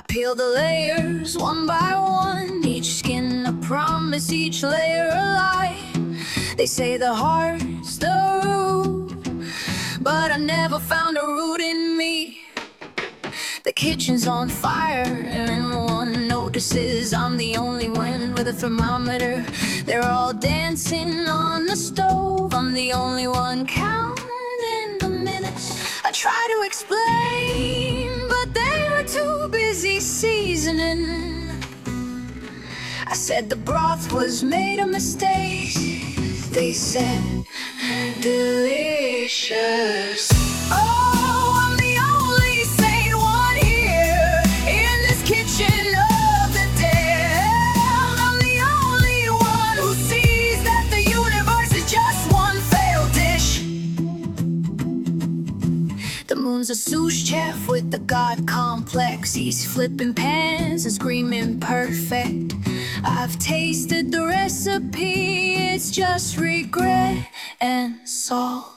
peel the layers one by one, each skin a promise, each layer a lie. They say the heart's the root, but I never found a root in me. The kitchen's on fire and no one notices. I'm the only one with a thermometer. They're all dancing on the stove. I'm the only one counting the minutes. I try to explain, but they were too busy seasoning. I said the broth was made of mistakes. They said delicious. Oh, I'm the only sane one here in this kitchen of the dead. I'm the only one who sees that the universe is just one failed dish. The moon's a sous chef with the god complex. He's flipping pans and screaming perfect. I've tasted the recipe, it's just regret and salt.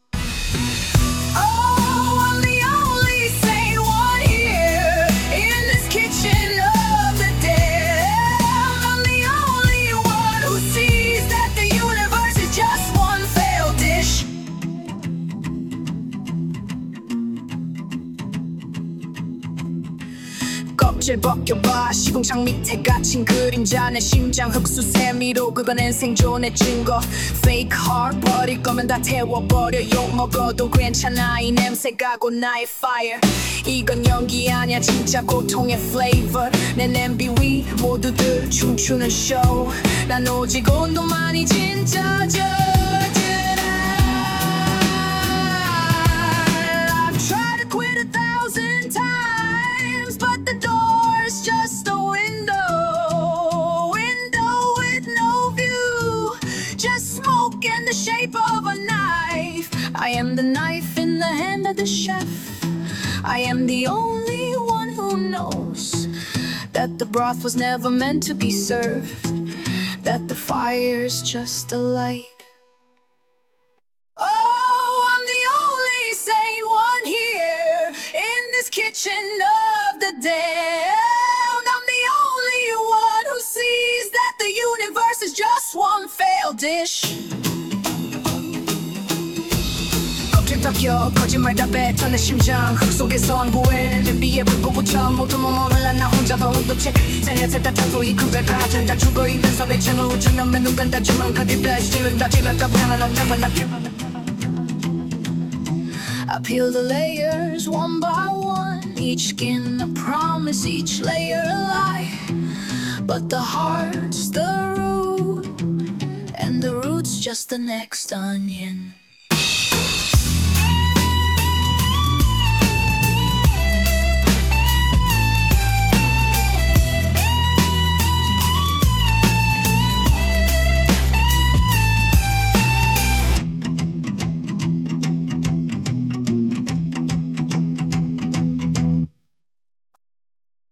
Oh, I'm the only sane one here in this kitchen of the dead. I'm the only one who sees that the universe is just one failed dish. 껍질 벗겨봐. 시궁창 밑에 갇힌 그림자. 내 심장 흑수세미로 긁어낸 생존의 증거. Fake heart 버릴 거면 다 태워버려. 욕 먹어도 괜찮아. 이 냄새가 곧 나의 fire. 이건 연기 아니야 진짜 고통의 flavor. 내 냄비 위 모두들 춤추는 show. 난 오직 온도만이 진짜 I've tried to quit 1,000 times, but the door's just a window with no view, just smoke in the shape of a knife. I am the knife in the hand of the chef. I am the only one who knows that the broth was never meant to be served, that the fire's just a light. Oh, I'm the only sane one here in this kitchen of the dead. I'm the only one who sees that the universe is just one failed dish. 껍질 벗겨 거짓말 다 뱉어 내 심장 흙 속에서 안 보여. 냄비에 불 보고쳐 모두 머물러 나 혼자 더운도체 생애새 따뜻하고 큰 가진 다 죽어 있면서 배치는 우주면 눈간 다 주면 가디 플래시 다 지랄까 보면 난 never not I peel the layers one by one, each skin a promise, each layer a lie. But the heart's the root, and the root's just the next onion.